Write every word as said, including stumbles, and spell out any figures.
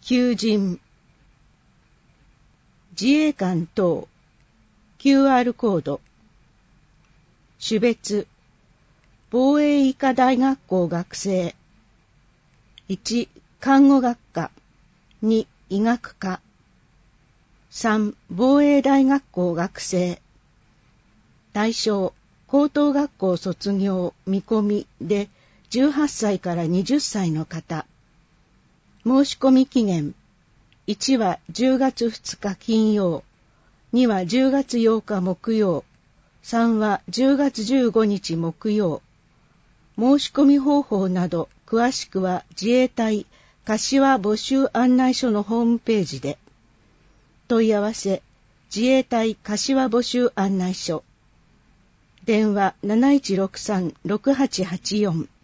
求人。自衛官等 キューアール コード。種別。防衛医科大学校学生。いち、看護学科。に、医学科。さん、防衛大学校学生。対象、高等学校卒業見込みでじゅうはっさいからはたちの方。申し込み期限。いちはじゅうがつふつか金曜、にはじゅうがつようか木曜、さんはじゅうがつじゅうごにち木曜。申し込み方法など詳しくは自衛隊柏募集案内所のホームページで。問い合わせ、自衛隊柏募集案内所。電話 なないちろくさん ろくはちはちよん。